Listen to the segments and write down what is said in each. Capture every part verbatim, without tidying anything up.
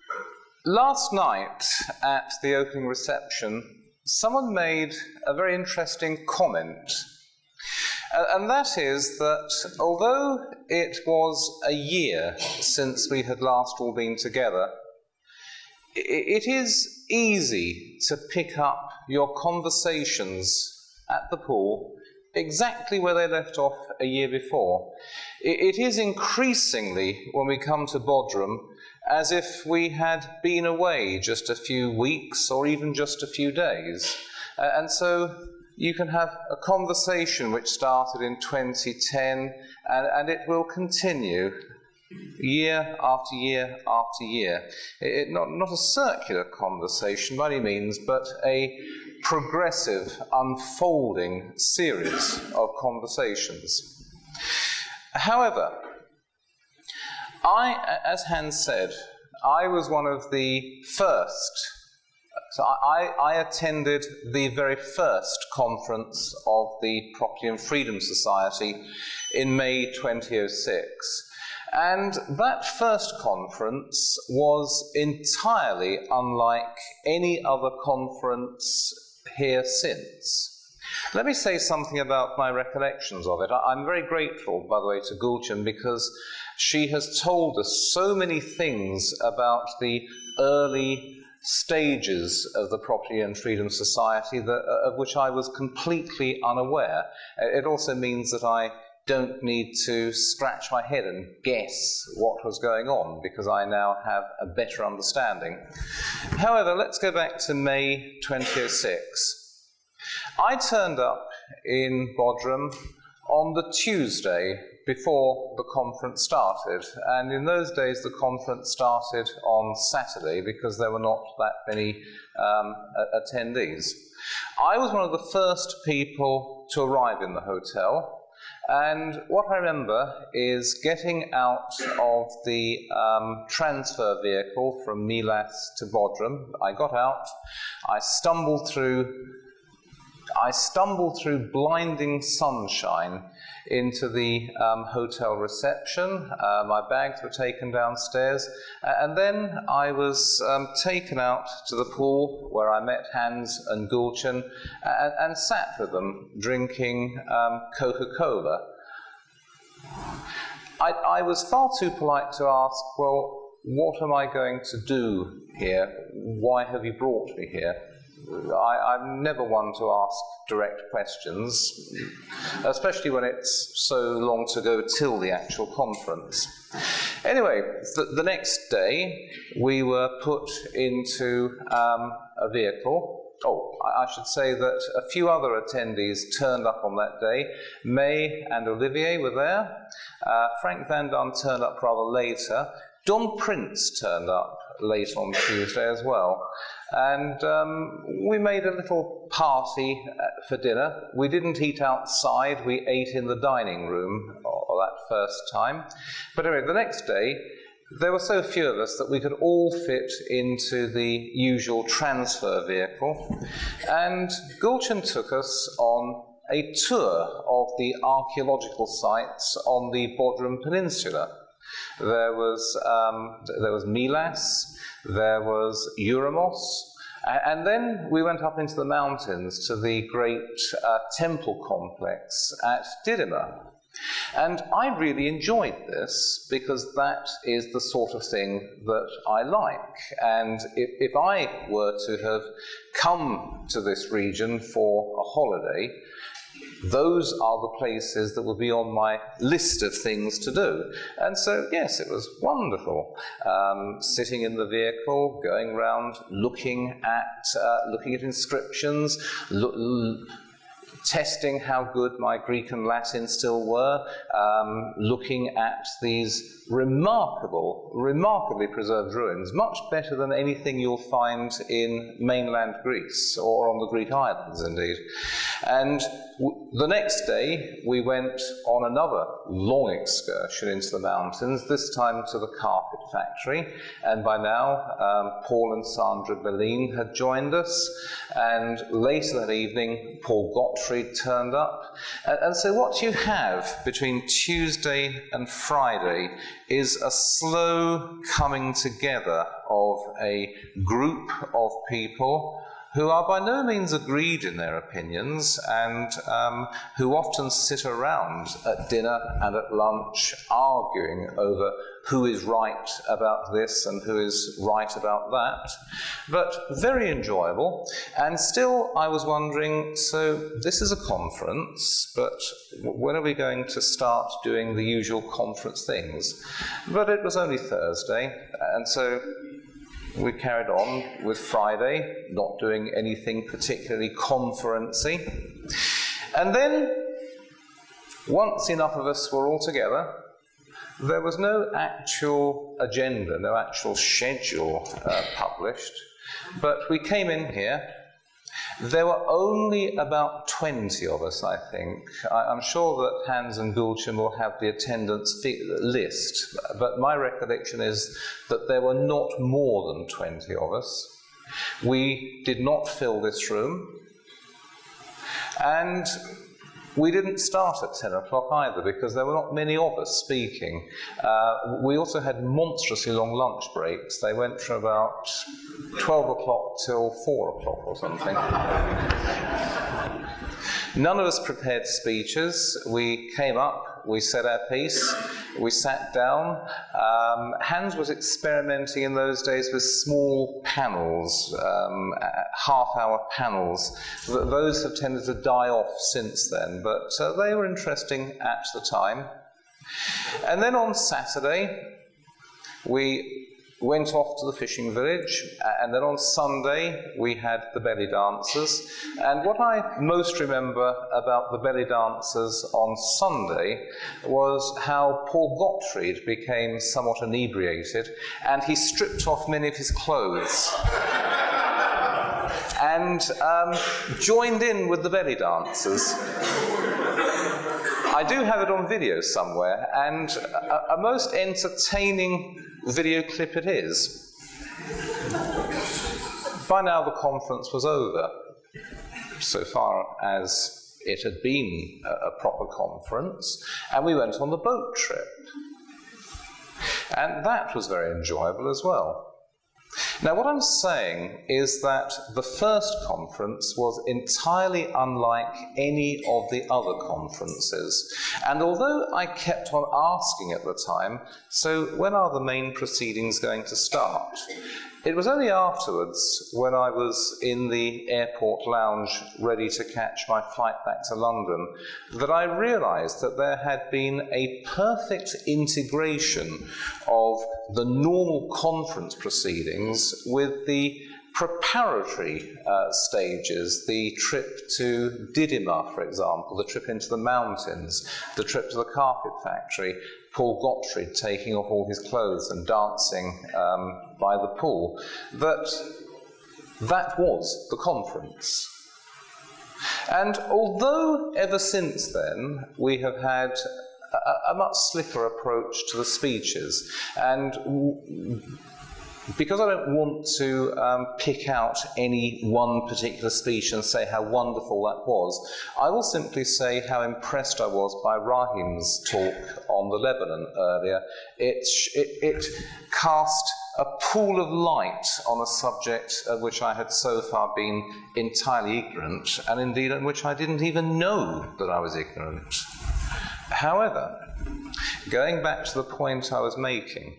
Last night at the opening reception, someone made a very interesting comment. Uh, and that is that although it was a year since we had last all been together, it, it is easy to pick up your conversations at the pool exactly where they left off a year before. It, it is increasingly, when we come to Bodrum, as if we had been away just a few weeks or even just a few days. Uh, and so you can have a conversation which started in twenty ten, and, and it will continue year after year after year. It, not, not a circular conversation by any means, but a progressive, unfolding series of conversations. However, I, as Hans said, I was one of the first. So I, I attended the very first conference of the Property and Freedom Society in May twenty oh six. And that first conference was entirely unlike any other conference here since. Let me say something about my recollections of it. I'm very grateful, by the way, to Gulçin, because she has told us so many things about the early stages of the Property and Freedom Society that, uh, of which I was completely unaware. It also means that I don't need to scratch my head and guess what was going on, because I now have a better understanding. However, let's go back to May twenty oh six. I turned up in Bodrum on the Tuesday before the conference started, and in those days the conference started on Saturday because there were not that many um, attendees. I was one of the first people to arrive in the hotel, and what I remember is getting out of the um, transfer vehicle from Milas to Bodrum. I got out, I stumbled through I stumbled through blinding sunshine into the um, hotel reception. Uh, my bags were taken downstairs, uh, and then I was um, taken out to the pool where I met Hans and Gulçin and, and sat with them drinking um, Coca-Cola. I, I was far too polite to ask, well, what am I going to do here? Why have you brought me here? I, I'm never one to ask direct questions, especially when it's so long to go till the actual conference. Anyway, the, the next day we were put into um, a vehicle. Oh, I, I should say that a few other attendees turned up on that day. May and Olivier were there. Uh, Frank Van Dam turned up rather later. Don Prince turned up late on Tuesday as well. And um, we made a little party for dinner. We didn't eat outside, we ate in the dining room that first time. But anyway, the next day, there were so few of us that we could all fit into the usual transfer vehicle. And Gulçin took us on a tour of the archaeological sites on the Bodrum Peninsula. There was, um, there was Milas, there was Euramos, and then we went up into the mountains to the great uh, temple complex at Didyma. And I really enjoyed this because that is the sort of thing that I like. And if, if I were to have come to this region for a holiday, those are the places that will be on my list of things to do. And so, yes, it was wonderful. Um, sitting in the vehicle, going around, looking at, uh, looking at inscriptions, lo testing how good my Greek and Latin still were, um, looking at these remarkable, remarkably preserved ruins, much better than anything you'll find in mainland Greece, or on the Greek islands, indeed. And w the next day, we went on another long excursion into the mountains, this time to the carpet factory, and by now, um, Paul and Sandra Berlin had joined us, and later that evening, Paul Gottfried Gottfried turned up. And, and so what you have between Tuesday and Friday is a slow coming together of a group of people who are by no means agreed in their opinions, and um, who often sit around at dinner and at lunch arguing over who is right about this and who is right about that. But very enjoyable. And still I was wondering, so this is a conference, but when are we going to start doing the usual conference things? But it was only Thursday, and so we carried on with Friday, not doing anything particularly conferencey. And then, once enough of us were all together, there was no actual agenda, no actual schedule uh, published, but we came in here. There were only about twenty of us, I think. I, I'm sure that Hans and Gulchan will have the attendance list, but my recollection is that there were not more than twenty of us. We did not fill this room, and we didn't start at ten o'clock either, because there were not many of us speaking. Uh, we also had monstrously long lunch breaks. They went from about twelve o'clock till four o'clock or something. None of us prepared speeches. We came up, we said our piece, we sat down. Um, Hans was experimenting in those days with small panels, um, half-hour panels. Those have tended to die off since then, but uh, they were interesting at the time. And then on Saturday, we went off to the fishing village, and then on Sunday we had the belly dancers. And what I most remember about the belly dancers on Sunday was how Paul Gottfried became somewhat inebriated, and he stripped off many of his clothes and um, joined in with the belly dancers. I do have it on video somewhere, and a, a most entertaining video clip it is. By now the conference was over, so far as it had been a, a proper conference, and we went on the boat trip. And that was very enjoyable as well. Now, what I'm saying is that the first conference was entirely unlike any of the other conferences. And although I kept on asking at the time, so when are the main proceedings going to start? It was only afterwards, when I was in the airport lounge ready to catch my flight back to London, that I realized that there had been a perfect integration of the normal conference proceedings with the preparatory uh, stages, the trip to Didymar, for example, the trip into the mountains, the trip to the carpet factory, Paul Gottfried taking off all his clothes and dancing um, by the pool, that that was the conference. And although ever since then we have had a, a much slicker approach to the speeches, and w because I don't want to um, pick out any one particular speech and say how wonderful that was, I will simply say how impressed I was by Rahim's talk on the Lebanon earlier. It, it, it cast a pool of light on a subject of which I had so far been entirely ignorant, and indeed in which I didn't even know that I was ignorant. However, going back to the point I was making,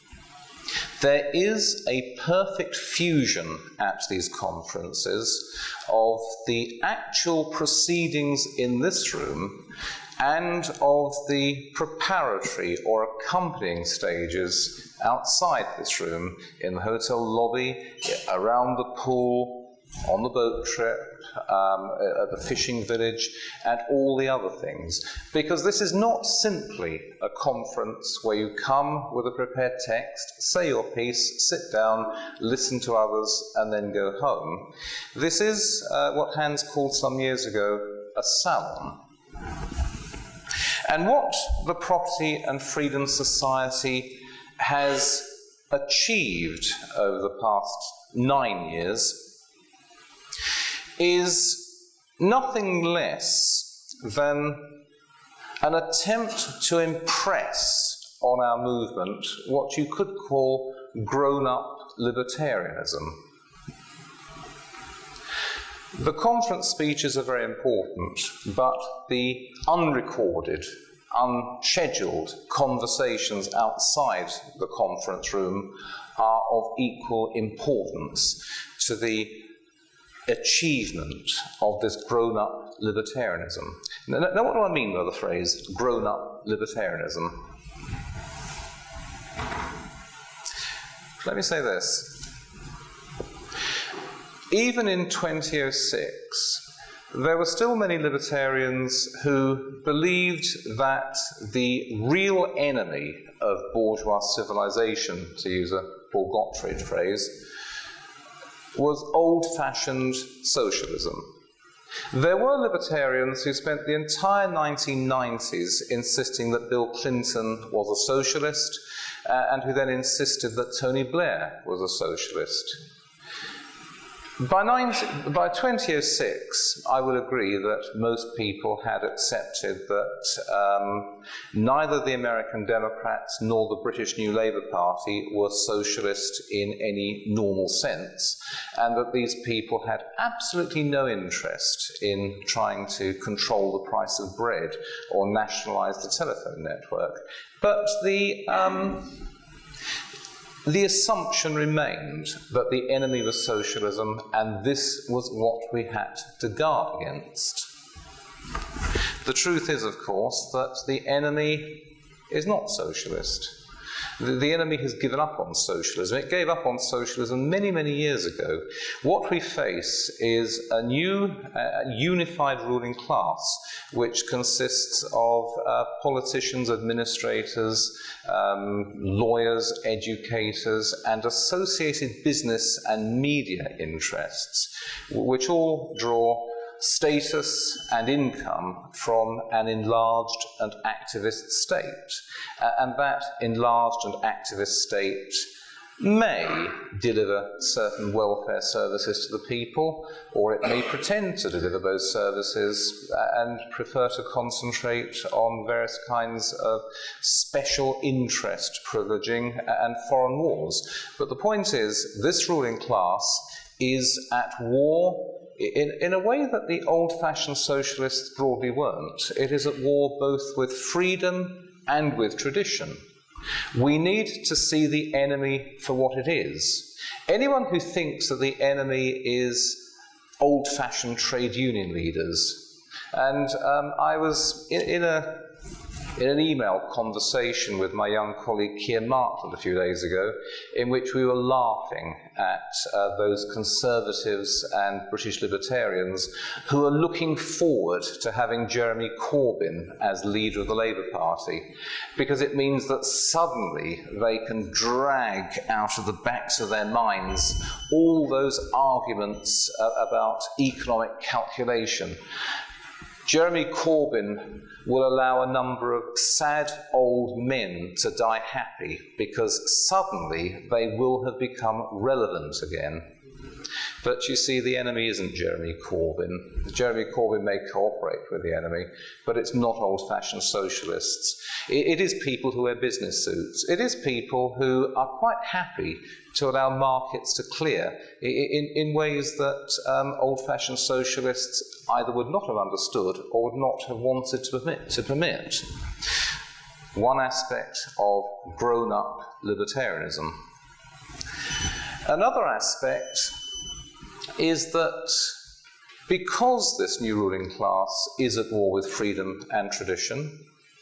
there is a perfect fusion at these conferences of the actual proceedings in this room and of the preparatory or accompanying stages outside this room, in the hotel lobby, around the pool, on the boat trip, um, at the fishing village, and all the other things. Because this is not simply a conference where you come with a prepared text, say your piece, sit down, listen to others, and then go home. This is uh, what Hans called some years ago a salon. And what the Property and Freedom Society has achieved over the past nine years is nothing less than an attempt to impress on our movement what you could call grown-up libertarianism. The conference speeches are very important, but the unrecorded, unscheduled conversations outside the conference room are of equal importance to the achievement of this grown-up libertarianism. Now, now, what do I mean by the phrase grown-up libertarianism? Let me say this. Even in twenty oh six, there were still many libertarians who believed that the real enemy of bourgeois civilization, to use a Paul Gottfried phrase, was old-fashioned socialism. There were libertarians who spent the entire nineteen nineties insisting that Bill Clinton was a socialist, uh, and who then insisted that Tony Blair was a socialist. By, nineteen, by twenty oh six, I would agree that most people had accepted that um, neither the American Democrats nor the British New Labour Party were socialist in any normal sense, and that these people had absolutely no interest in trying to control the price of bread or nationalise the telephone network. But the... Um, The assumption remained that the enemy was socialism, and this was what we had to guard against. The truth is, of course, that the enemy is not socialist. The, the enemy has given up on socialism. It gave up on socialism many, many years ago. What we face is a new, uh, unified ruling class, which consists of uh, politicians, administrators, um, lawyers, educators, and associated business and media interests, which all draw status and income from an enlarged and activist state. Uh, and that enlarged and activist state may deliver certain welfare services to the people, or it may pretend to deliver those services and prefer to concentrate on various kinds of special interest privileging and foreign wars. But the point is, this ruling class is at war in, in a way that the old-fashioned socialists broadly weren't. It is at war both with freedom and with tradition. We need to see the enemy for what it is. Anyone who thinks that the enemy is old-fashioned trade union leaders, and um, I was in, in a in an email conversation with my young colleague Keir Martland a few days ago, in which we were laughing at uh, those conservatives and British libertarians who are looking forward to having Jeremy Corbyn as leader of the Labour Party, because it means that suddenly they can drag out of the backs of their minds all those arguments uh, about economic calculation. Jeremy Corbyn will allow a number of sad old men to die happy because suddenly they will have become relevant again. But you see, the enemy isn't Jeremy Corbyn. Jeremy Corbyn may cooperate with the enemy, but it's not old-fashioned socialists. It, it is people who wear business suits. It is people who are quite happy to allow markets to clear in, in ways that um, old-fashioned socialists either would not have understood or would not have wanted to permit. To permit. One aspect of grown-up libertarianism. Another aspect is that because this new ruling class is at war with freedom and tradition,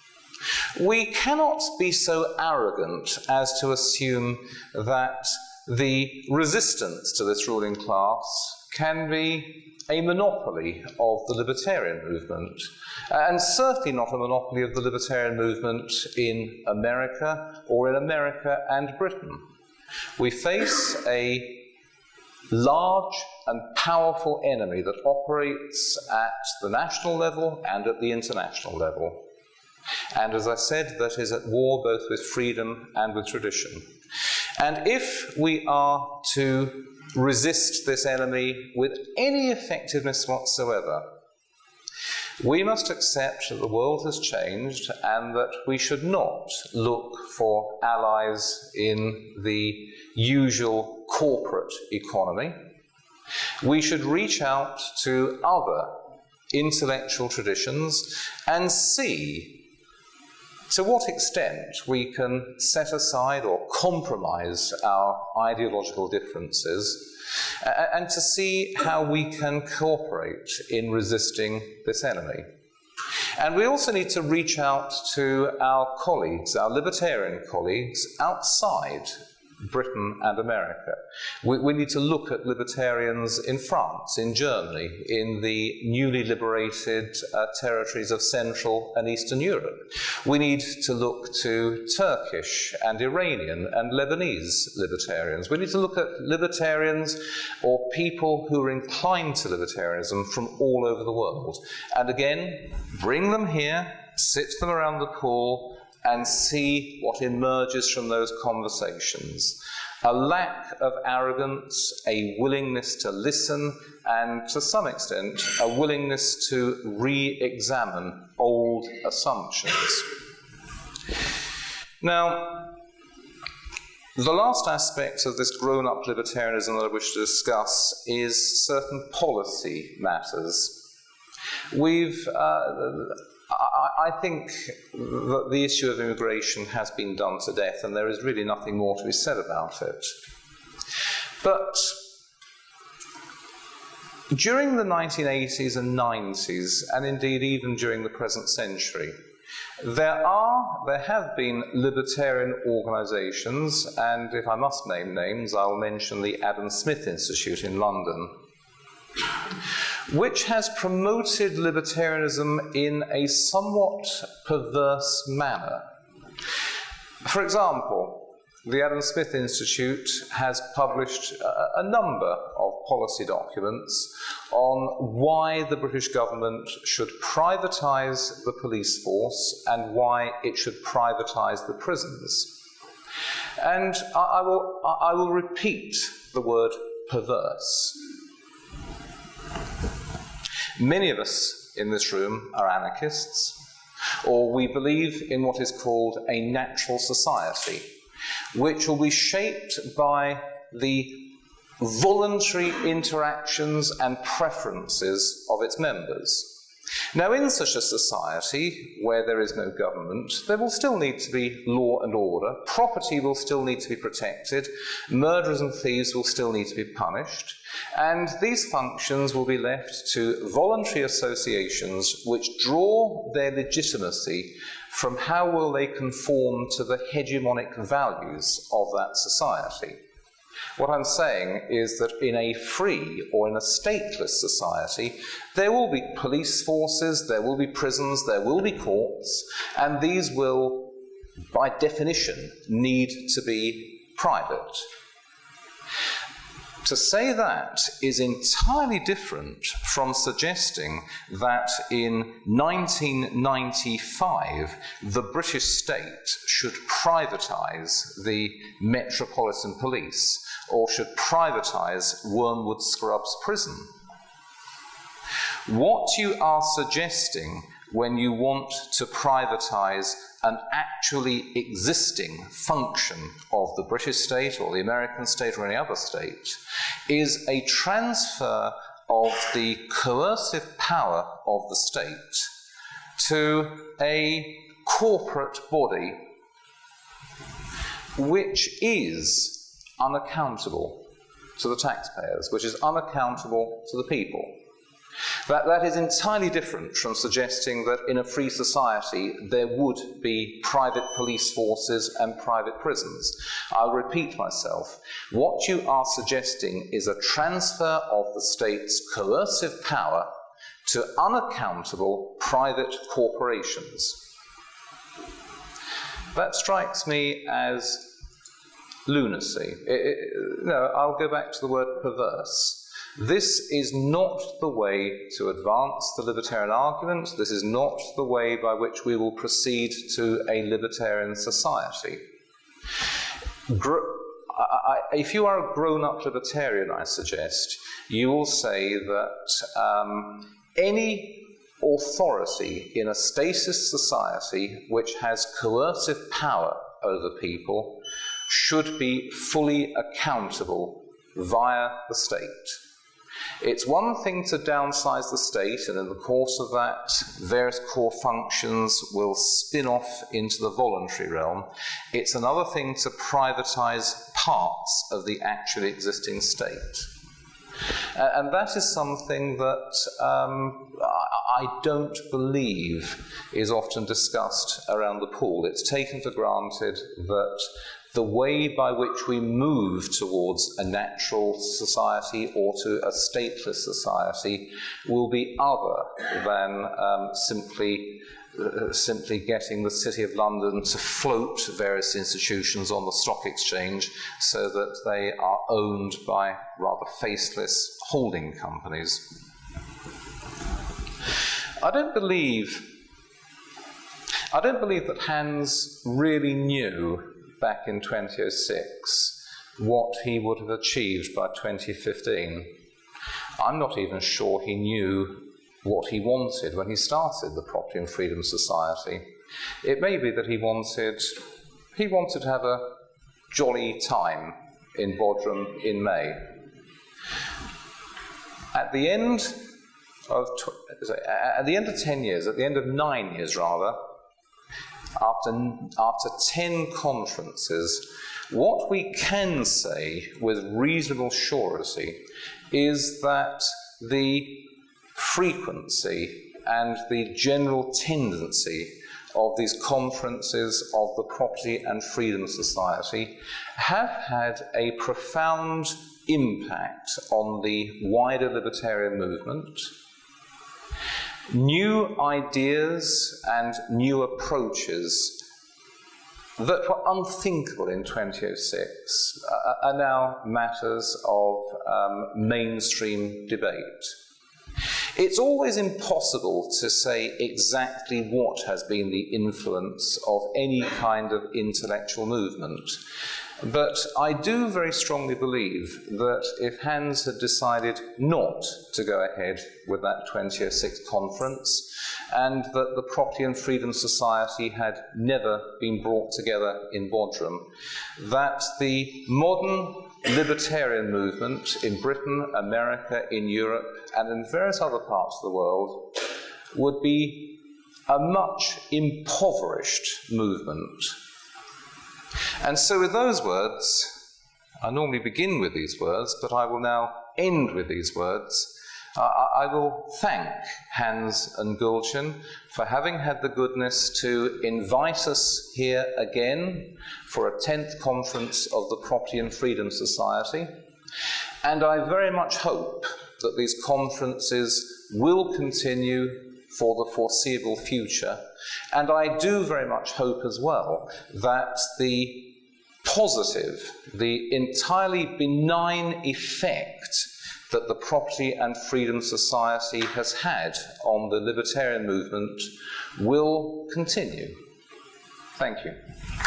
we cannot be so arrogant as to assume that the resistance to this ruling class can be a monopoly of the libertarian movement, and certainly not a monopoly of the libertarian movement in America or in America and Britain. We face a large and powerful enemy that operates at the national level and at the international level. And as I said, that is at war both with freedom and with tradition. And if we are to resist this enemy with any effectiveness whatsoever, We must accept that the world has changed and that we should not look for allies in the usual corporate economy. We should reach out to other intellectual traditions and see to what extent we can set aside or compromise our ideological differences, and to see how we can cooperate in resisting this enemy. And we also need to reach out to our colleagues, our libertarian colleagues, outside Britain and America. We, we need to look at libertarians in France, in Germany, in the newly liberated uh, territories of Central and Eastern Europe. We need to look to Turkish and Iranian and Lebanese libertarians. We need to look at libertarians or people who are inclined to libertarianism from all over the world. And again, bring them here, sit them around the pool, and see what emerges from those conversations. A lack of arrogance, a willingness to listen, and to some extent, a willingness to re-examine old assumptions. Now, the last aspect of this grown-up libertarianism that I wish to discuss is certain policy matters. We've uh, I think that the issue of immigration has been done to death, and there is really nothing more to be said about it. But during the nineteen eighties and nineties, and indeed even during the present century, there are, there have been libertarian organisations, and if I must name names, I'll mention the Adam Smith Institute in London, which has promoted libertarianism in a somewhat perverse manner. For example, the Adam Smith Institute has published a, a number of policy documents on why the British government should privatise the police force and why it should privatise the prisons. And I, I, will, I will repeat the word perverse. Many of us in this room are anarchists, or we believe in what is called a natural society, which will be shaped by the voluntary interactions and preferences of its members. Now, in such a society where there is no government, there will still need to be law and order, property will still need to be protected, murderers and thieves will still need to be punished, and these functions will be left to voluntary associations which draw their legitimacy from how will they conform to the hegemonic values of that society. What I'm saying is that in a free or in a stateless society, there will be police forces, there will be prisons, there will be courts, and these will, by definition, need to be private. To say that is entirely different from suggesting that in nineteen ninety-five the British state should privatise the Metropolitan Police or should privatise Wormwood Scrubs Prison. What you are suggesting when you want to privatise an actually existing function of the British state or the American state or any other state is a transfer of the coercive power of the state to a corporate body which is unaccountable to the taxpayers, which is unaccountable to the people. That, that is entirely different from suggesting that in a free society there would be private police forces and private prisons. I'll repeat myself. What you are suggesting is a transfer of the state's coercive power to unaccountable private corporations. That strikes me as lunacy. It, it, no, I'll go back to the word perverse. This is not the way to advance the libertarian argument. This is not the way by which we will proceed to a libertarian society. Gr I, I, if you are a grown-up libertarian, I suggest, you will say that um, any authority in a statist society which has coercive power over people should be fully accountable via the state. It's one thing to downsize the state, and in the course of that, various core functions will spin off into the voluntary realm. It's another thing to privatize parts of the actually existing state. Uh, and that is something that um, I don't believe is often discussed around the pool. It's taken for granted that the way by which we move towards a natural society or to a stateless society will be other than um, simply, uh, simply getting the City of London to float various institutions on the stock exchange so that they are owned by rather faceless holding companies. I don't believe, I don't believe that Hans really knew back in twenty oh six what he would have achieved by twenty fifteen. I'm not even sure he knew what he wanted when he started the Property and Freedom Society. It may be that he wanted, he wanted to have a jolly time in Bodrum in May. At the end of, at the end of ten years, at the end of nine years rather, After, after ten conferences, what we can say with reasonable surety is that the frequency and the general tendency of these conferences of the Property and Freedom Society have had a profound impact on the wider libertarian movement. New ideas and new approaches that were unthinkable in twenty oh six uh, are now matters of um, mainstream debate. It's always impossible to say exactly what has been the influence of any kind of intellectual movement. But I do very strongly believe that if Hans had decided not to go ahead with that twenty oh six conference, and that the Property and Freedom Society had never been brought together in Bodrum, that the modern libertarian movement in Britain, America, in Europe, and in various other parts of the world would be a much impoverished movement. And so with those words, I normally begin with these words, but I will now end with these words. Uh, I will thank Hans and Gulcin for having had the goodness to invite us here again for a tenth conference of the Property and Freedom Society. And I very much hope that these conferences will continue for the foreseeable future. And I do very much hope as well that the positive, the entirely benign effect that the Property and Freedom Society has had on the libertarian movement will continue. Thank you.